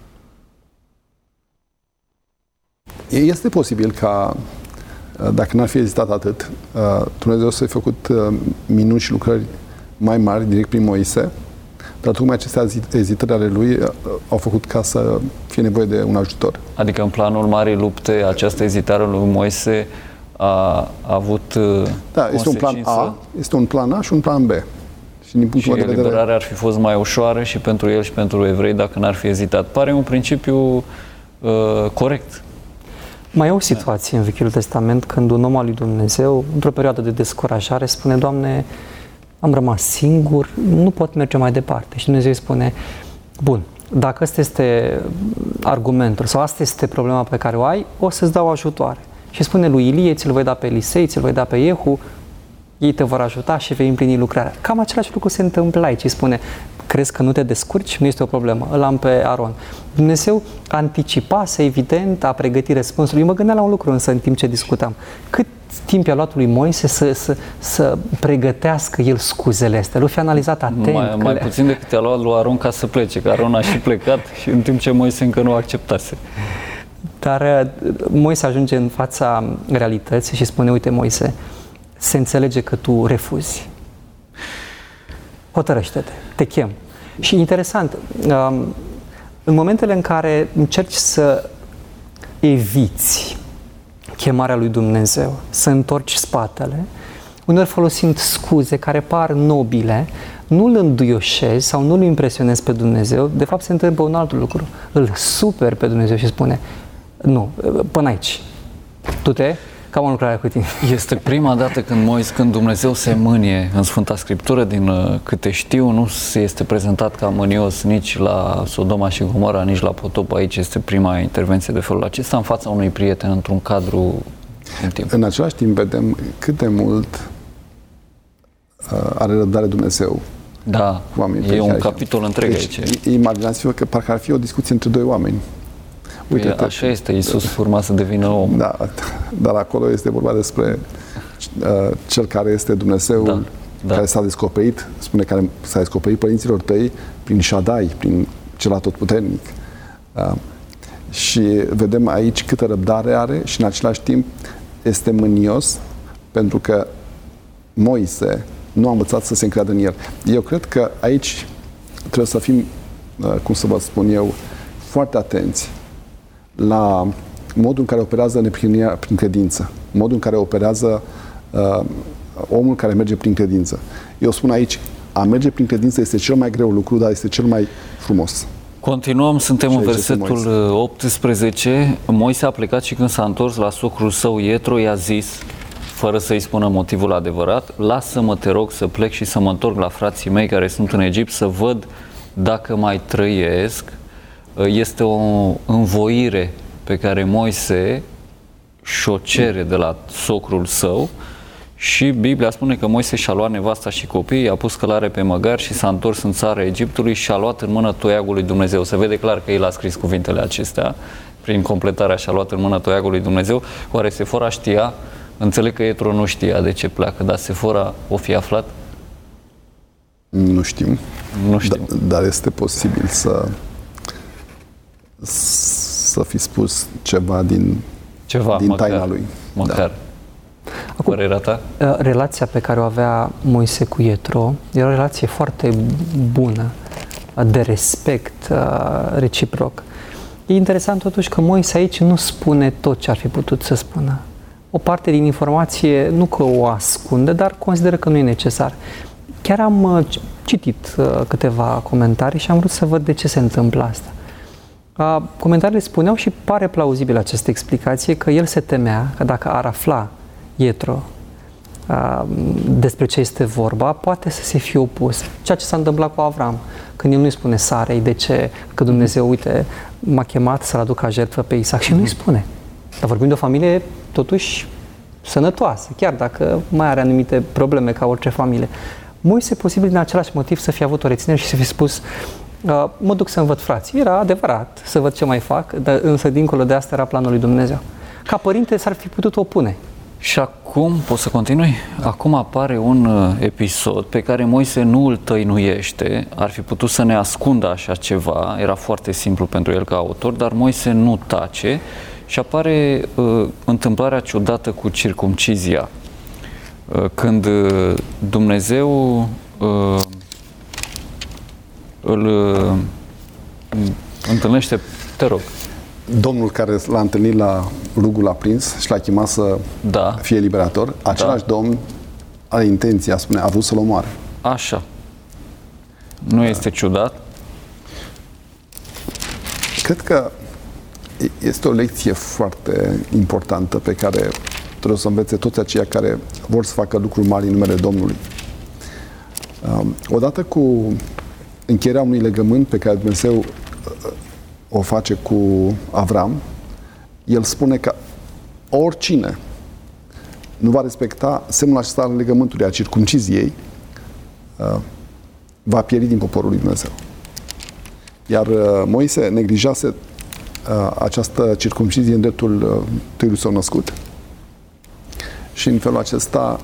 Este posibil ca, dacă n-ar fi ezitat atât, Dumnezeu să-i făcut minuni și lucrări mai mari direct prin Moise, dar tocmai aceste ezitări ale lui au făcut ca să fie nevoie de un ajutor. Adică în planul Marii Lupte, această ezitare lui Moise a, a avut Da, este un plan A, este un plan A și un plan B. Și, din și eliberarea de vedere... ar fi fost mai ușoară și pentru el și pentru evrei dacă n-ar fi ezitat. Pare un principiu uh, corect. Mai e o situație în Vechiul Testament când un om al lui Dumnezeu, într-o perioadă de descurajare, spune, Doamne, am rămas singur, nu pot merge mai departe. Și Dumnezeu îi spune, bun, dacă ăsta este argumentul sau asta este problema pe care o ai, o să-ți dau ajutoare. Și spune lui Ilie, ți-l voi da pe Elisei, ți-l voi da pe Iehu, ei te vor ajuta și vei împlini lucrarea. Cam același lucru se întâmplă aici. Îi spune, crezi că nu te descurci? Nu este o problemă. Îl am pe Aron. Dumnezeu anticipase, evident, a pregătit răspunsul. Eu mă gândeam la un lucru însă în timp ce discutam. Cât timp i-a luat lui Moise să, să, să pregătească el scuzele astea? L-o fi analizat atent. Mai, mai le... puțin decât i-a luat lui Aron ca să plece, că Aron a și plecat și în timp ce Moise încă nu acceptase. Dar Moise ajunge în fața realității și spune, uite Moise, se înțelege că tu refuzi. Hotărăște-te, te chem. Și interesant, în momentele în care încerci să eviți chemarea lui Dumnezeu, să întorci spatele, uneori folosind scuze care par nobile, nu îl înduioșezi sau nu îl impresionezi pe Dumnezeu, de fapt se întâmplă un alt lucru. Îl superi pe Dumnezeu și spune, nu, până aici, du-te, că am o lucrare cu tine. Este prima dată când Moise, când Dumnezeu se mânie în Sfânta Scriptură, din câte știu, nu se este prezentat ca mânios nici la Sodoma și Gomora, nici la potop. Aici este prima intervenție de felul acesta în fața unui prieten într-un cadru intim. În același timp vedem cât de mult uh, are răbdare Dumnezeu. Da, e un aici. capitol întreg deci, aici. Imaginați-vă că parcă ar fi o discuție între doi oameni. Uite, e, așa este, Iisus urma să devină om. Da, dar acolo este vorba despre uh, cel care este Dumnezeul, da, da. care s-a descoperit, spune care s-a descoperit părinților tăi prin Shaddai, prin cel atotputernic. Uh, și vedem aici câtă răbdare are și în același timp este mânios pentru că Moise nu a învățat să se încreadă în el. Eu cred că aici trebuie să fim cum să vă spun eu, foarte atenți la modul în care operează neprihănirea prin credință, modul în care operează uh, omul care merge prin credință. Eu spun aici, a merge prin credință este cel mai greu lucru, dar este cel mai frumos. Continuăm, suntem și în versetul optsprezece. Moise a plecat și când s-a întors la socrul său Ietro, i-a zis, fără să-i spună motivul adevărat, lasă-mă, te rog, să plec și să mă întorc la frații mei care sunt în Egipt, să văd dacă mai trăiesc. Este o învoire pe care Moise și-o cere de la socrul său și Biblia spune că Moise și-a luat nevasta și copiii, i-a pus călare pe măgar și s-a întors în țara Egiptului și a luat în mână toiagul lui Dumnezeu. Se vede clar că el a scris cuvintele acestea, prin completarea și-a luat în mână toiagul lui Dumnezeu. Oare Sefora știa? Înțeleg că Ietro nu știa de ce pleacă, dar Sefora o fi aflat? Nu știm. Nu știm. Da, dar este posibil să să fi spus ceva din, ceva, din măcar, taina lui. Măcar. Da. Acum, părerea ta? Relația pe care o avea Moise cu Ietro era o relație foarte bună, de respect reciproc. E interesant totuși că Moise aici nu spune tot ce ar fi putut să spună. O parte din informație nu că o ascunde, dar consideră că nu e necesar. Chiar am citit câteva comentarii și am vrut să văd de ce se întâmplă asta. Comentariile spuneau și pare plauzibil această explicație că el se temea că dacă ar afla Ietro despre ce este vorba, poate să se fie opus. Ceea ce s-a întâmplat cu Avram, când el nu-i spune Sarei de ce, că Dumnezeu, uite, m-a chemat să-l aduc ca jertfă pe Isaac și nu-i spune. Dar vorbim de o familie totuși sănătoasă, chiar dacă mai are anumite probleme ca orice familie. Moise, posibil din același motiv să fie avut o reținere și să fie spus mă duc să învăț frații. Era adevărat să văd ce mai fac, dar însă dincolo de asta era planul lui Dumnezeu. Ca părinte s-ar fi putut opune. Și acum, poți să continui? Acum apare un episod pe care Moise nu îl tăinuiește, ar fi putut să ne ascundă așa ceva, era foarte simplu pentru el ca autor, dar Moise nu tace și apare uh, întâmplarea ciudată cu circumcizia. Uh, când Dumnezeu uh, îl uh, întâlnește, te rog. Domnul care l-a întâlnit la rugul aprins și l-a chemat să da. fie liberator, același da. domn are intenția, spune, a vrut să-l omoare. Așa. Nu da. este ciudat? Cred că este o lecție foarte importantă pe care trebuie să învețe toți aceia care vor să facă lucruri mari în numele Domnului. Odată cu încheierea unui legământ pe care Dumnezeu o face cu Avram, el spune că oricine nu va respecta semnul acesta al legământului, a circumciziei, va pieri din poporul lui Dumnezeu. Iar Moise neglijase această circumcizie în dreptul tâiului său născut. Și în felul acesta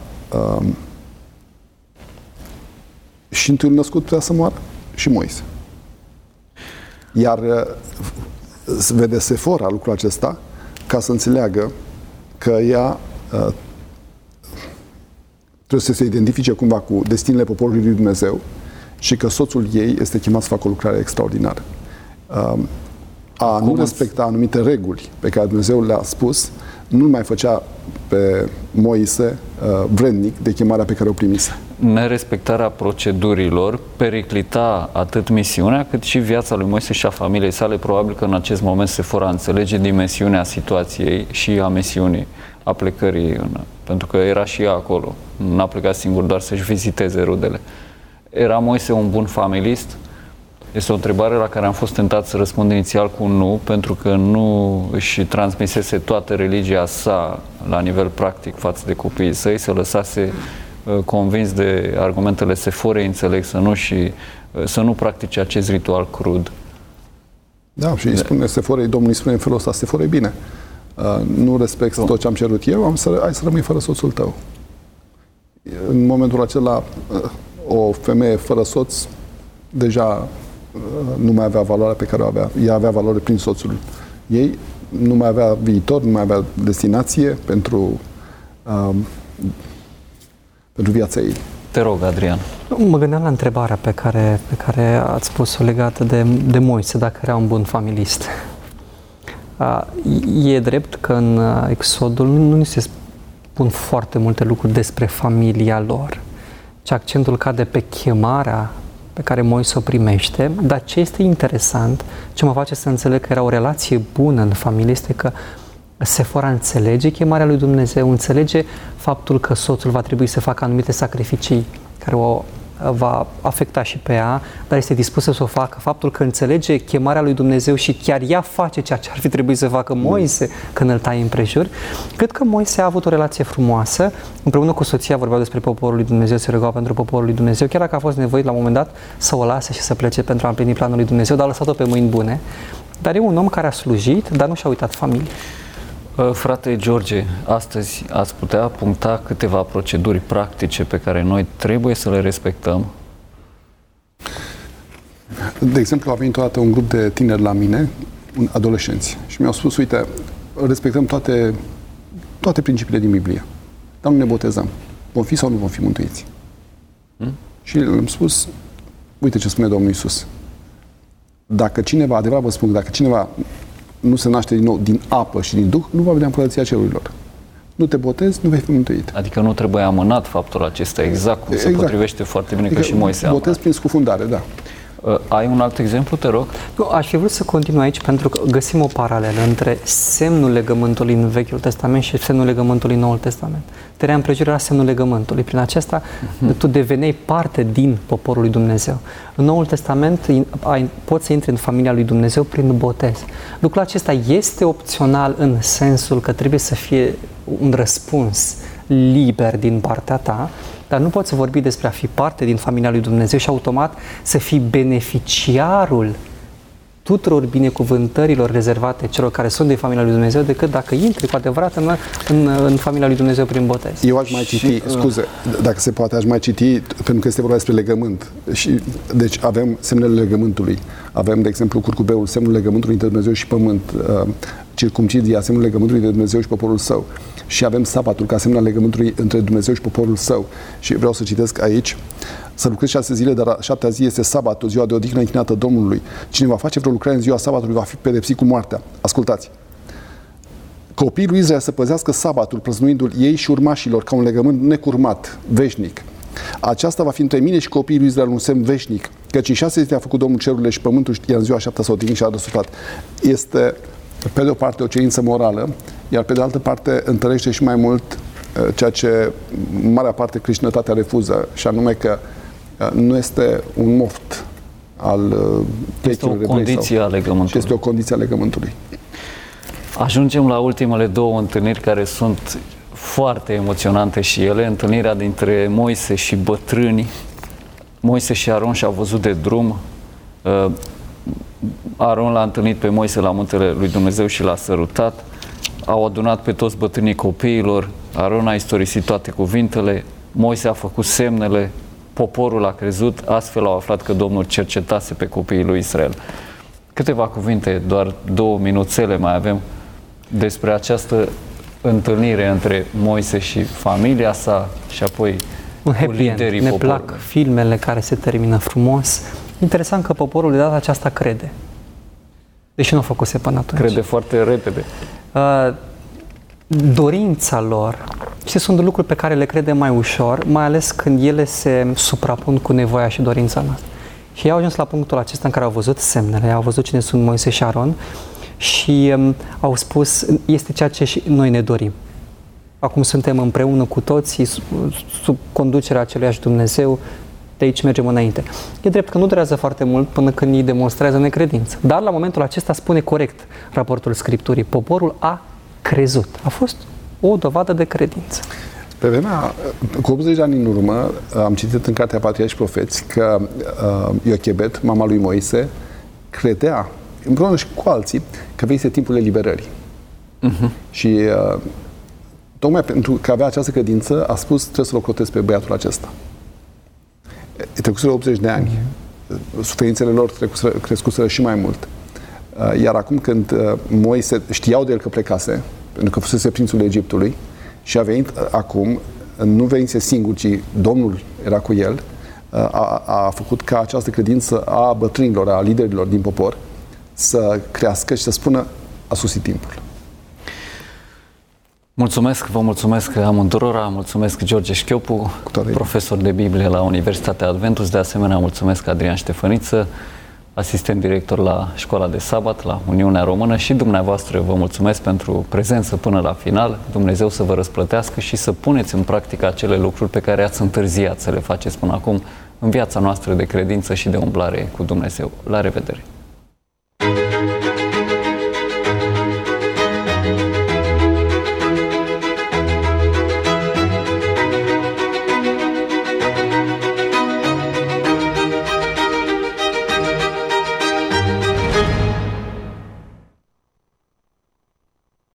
și în tâiul născut putea să moară și Moise. Iar vede Sefora lucrul acesta ca să înțeleagă că ea uh, trebuie să se identifice cumva cu destinele poporului lui Dumnezeu și că soțul ei este chemat să facă o lucrare extraordinară. Uh, a nu respecta anumite reguli pe care Dumnezeu le-a spus, nu mai făcea pe Moise uh, vrednic de chemarea pe care o primise. Nerespectarea procedurilor periclita atât misiunea cât și viața lui Moise și a familiei sale. Probabil că în acest moment Sefora înțelege dimensiunea situației și a misiunii, a plecării, în, pentru că era și ea acolo. N-a plecat singur doar să-și viziteze rudele. Era Moise un bun familist? Este o întrebare la care am fost tentat să răspund inițial cu nu, pentru că nu își transmisese toată religia sa la nivel practic față de copiii săi, se lăsase convins de argumentele Seforei, înțeleg, să nu și să nu practice acest ritual crud. Da, și îi spune Seforei, Domnul îi spune în felul ăsta, Seforei, bine, nu respecti tot ce am cerut eu, am să, hai să rămâi fără soțul tău. În momentul acela, o femeie fără soț deja nu mai avea valoarea pe care o avea. Ea avea valoare prin soțul ei, nu mai avea viitor, nu mai avea destinație pentru, um, pentru viața ei. Te rog, Adrian. Mă gândeam la întrebarea pe care, pe care ați spus-o legată de, de Moise, dacă era un bun familist. E drept că în Exodul nu ni se spun foarte multe lucruri despre familia lor, ci accentul cade pe chemarea pe care Moise o primește, dar ce este interesant, ce mă face să înțeleg că era o relație bună în familie, este că Sefora înțelege chemarea lui Dumnezeu, înțelege faptul că soțul va trebui să facă anumite sacrificii care o va afecta și pe ea, dar este dispusă să o facă. Faptul că înțelege chemarea lui Dumnezeu și chiar ea face ceea ce ar fi trebuit să facă Moise când îl taie împrejur. Cred că Moise a avut o relație frumoasă. Împreună cu soția vorbeau despre poporul lui Dumnezeu, se rugau pentru poporul lui Dumnezeu, chiar dacă a fost nevoit la un moment dat să o lase și să plece pentru a împlini planul lui Dumnezeu, dar a lăsat-o pe mâini bune. Dar e un om care a slujit, dar nu și-a uitat familia. Frate George, astăzi ați putea puncta câteva proceduri practice pe care noi trebuie să le respectăm? De exemplu, a venit odată un grup de tineri la mine, adolescenți, și mi-au spus, uite, respectăm toate, toate principiile din Biblie, dar nu ne botezăm. Vom fi sau nu vom fi mântuiți? Hmm? Și le-am spus, uite ce spune Domnul Iisus. Dacă cineva, adevărat vă spun, dacă cineva nu se naște din nou din apă și din Duh, nu va vedea Împărăția Cerurilor. Nu te botezi, nu vei fi mântuit. Adică nu trebuie amânat faptul acesta, exact cum exact. Se potrivește foarte bine adică că și Moise a botez prin scufundare, da. Uh, ai un alt exemplu, te rog? Eu aș fi vrut să continui aici pentru că găsim o paralelă între semnul legământului în Vechiul Testament și semnul legământului în Noul Testament. Tăria împrejur era semnul legământului. Prin acesta uh-huh. tu deveneai parte din poporul lui Dumnezeu. În Noul Testament ai, poți să intri în familia lui Dumnezeu prin botez. Lucrul acesta este opțional în sensul că trebuie să fie un răspuns liber din partea ta, dar nu poți să vorbi despre a fi parte din familia lui Dumnezeu și automat să fii beneficiarul tuturor binecuvântărilor rezervate celor care sunt din familia lui Dumnezeu, decât dacă intri cu adevărat în, în, în familia lui Dumnezeu prin botez. Eu aș mai citi, și, scuze, dacă se poate, aș mai citi, pentru că este vorba despre legământ. Și, deci avem semnele legământului. Avem, de exemplu, curcubeul, semnul legământului între Dumnezeu și pământ, uh, circumcizia, semnul legământului între Dumnezeu și poporul său. Și avem sabatul ca semnul legământului între Dumnezeu și poporul său. Și vreau să citesc aici: să lucrezi șase zile, dar șaptea zi este sabatul, ziua de odihnă închinată Domnului. Cine va face vreo lucrare în ziua sabatului va fi pedepsit cu moartea. Ascultați! Copiii lui Israel să păzească sabatul, prăznuindu-l ei și urmașilor ca un legământ necurmat, veșnic. Aceasta va fi între mine și copiii lui Israel un semn veșnic, căci în șase zile a făcut Domnul cerurile și pământul, iar în ziua șaptea s-a odihnit și a răsuflat. Este, pe de o parte, o cerință morală, iar pe de altă parte întărește și mai mult ceea ce marea parte creștinătatea refuză, și anume că nu este un moft al este o condiție a legământului. Este o condiție a legământului. Ajungem la ultimele două întâlniri care sunt foarte emoționante și ele. Întâlnirea dintre Moise și bătrâni. Moise și Aron și-au văzut de drum. Aron l-a întâlnit pe Moise la muntele lui Dumnezeu și l-a sărutat. Au adunat pe toți bătrânii copiilor. Aron a istorisit toate cuvintele. Moise a făcut semnele. Poporul a crezut, astfel au aflat că Domnul cercetase pe copiii lui Israel. Câteva cuvinte, doar două minuțele mai avem, despre această întâlnire între Moise și familia sa și apoi un cu liderii ne poporului. Plac filmele care se termină frumos. Interesant că poporul de data aceasta crede. Deși nu a făcuse până atunci. Crede foarte repede. Uh, dorința lor, și sunt lucruri pe care le credem mai ușor, mai ales când ele se suprapun cu nevoia și dorința noastră. Și ei au ajuns la punctul acesta în care au văzut semnele, au văzut cine sunt Moise și Aron și um, au spus, este ceea ce și noi ne dorim. Acum suntem împreună cu toții, sub, sub conducerea aceluiași Dumnezeu, de aici mergem înainte. E drept că nu durează foarte mult până când ei demonstrează necredință. Dar la momentul acesta spune corect raportul Scripturii. Poporul a crezut. A fost o dovadă de credință. Pe vremea, cu optzeci de ani în urmă, am citit în Cartea Patriarhi și Profeți că uh, Iochebed, mama lui Moise, credea, împreună și cu alții, că venise timpul eliberării. Uh-huh. Și uh, tocmai pentru că avea această credință, a spus, trebuie să-l ocrotesc pe băiatul acesta. Trecuseră optzeci de ani. Uh-huh. Suferințele lor trecuseră, crescuseră și mai mult. Uh, iar acum când uh, Moise știau de el că plecase, pentru că fusese prințul Egiptului, și a venit acum, nu venise singur, ci Domnul era cu el, a, a făcut ca această credință a bătrânilor, a liderilor din popor să crească și să spună a sosit timpul. Mulțumesc, vă mulțumesc amândurora, mulțumesc George Șchiopu, profesor de Biblie la Universitatea Adventus, de asemenea mulțumesc Adrian Ștefăniță, asistent director la Școala de Sabat, la Uniunea Română, și dumneavoastră vă mulțumesc pentru prezență până la final. Dumnezeu să vă răsplătească și să puneți în practică acele lucruri pe care ați întârziat să le faceți până acum în viața noastră de credință și de umblare cu Dumnezeu. La revedere!